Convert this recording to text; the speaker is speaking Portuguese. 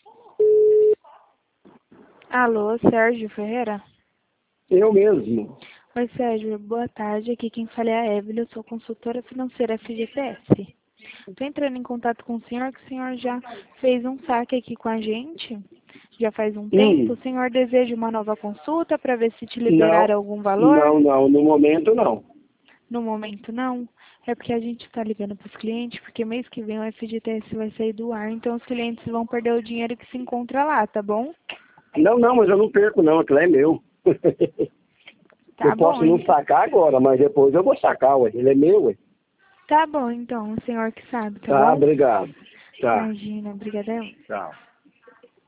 Alô, Sérgio Ferreira? Eu mesmo. Oi, Sérgio, boa tarde. Aqui quem fala é a Evelyn, eu sou consultora financeira FGTS. Estou entrando em contato com o senhor, que o senhor já fez um saque aqui com a gente, já faz um tempo. O senhor deseja uma nova consulta para ver se te liberaram algum valor? Não, no momento não. No momento não. É porque a gente está ligando para os clientes, porque mês que vem o FGTS vai sair do ar, então os clientes vão perder o dinheiro que se encontra lá, tá bom? Não, mas eu não perco não, aquilo é meu. Tá Eu posso bom, não então. sacar agora, mas depois eu vou sacar, ué. Ele é meu, ué. Tá bom, então, o senhor que sabe, tá Tá, bom? obrigado. Tá, Imagina, brigadão. tchau.